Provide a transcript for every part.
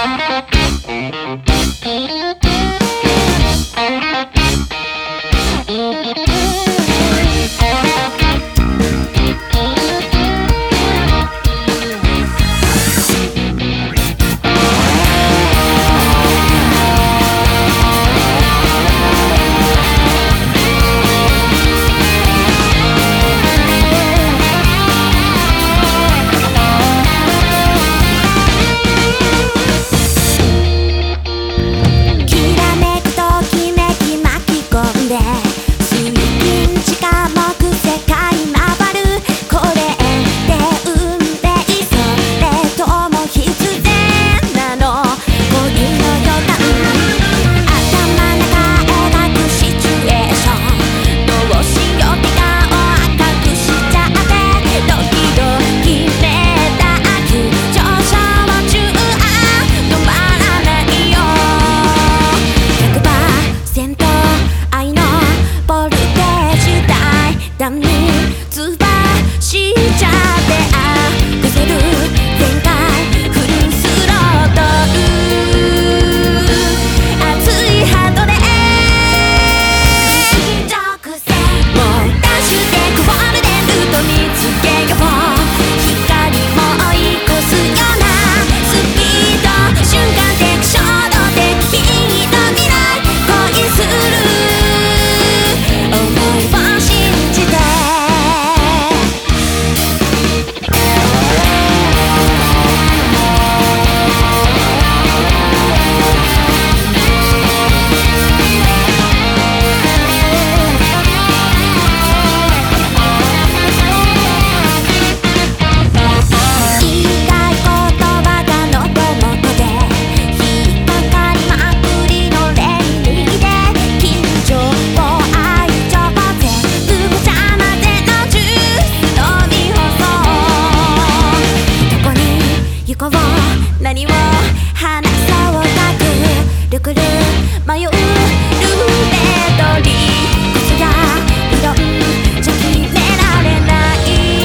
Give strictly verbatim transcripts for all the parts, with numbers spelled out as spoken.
何を話そうかくるくる迷うルーレットに靴やうどんじゃ決められない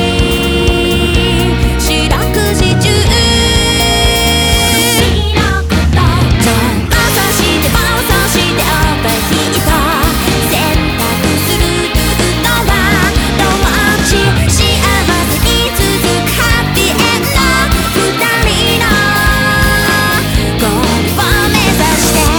四六時中ちょっとそしてもそしておとひと選択するのはどっち幸せに続くハッピーエンド二人のゴールを目指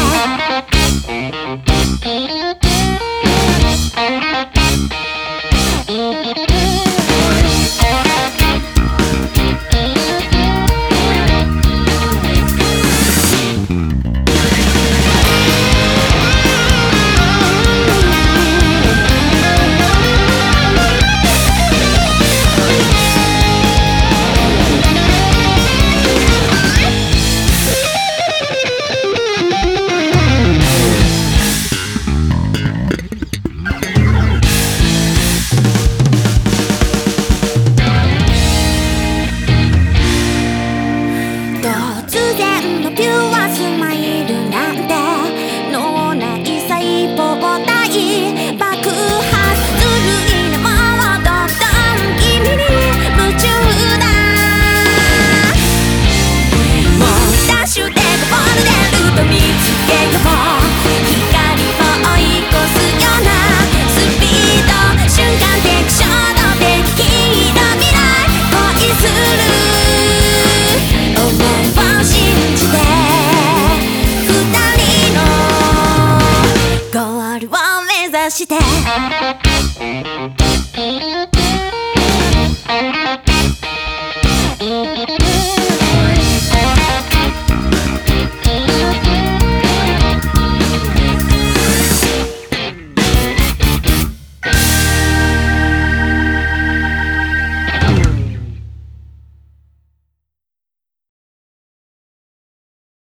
突然のピュアスマイルなんて脳内細胞体爆発する稲もどんどん君に夢中だもうダッシュでゴールデンルート見つけよう光を追い越すようなスピード瞬間的衝動的黄色未来恋するゴールを目指して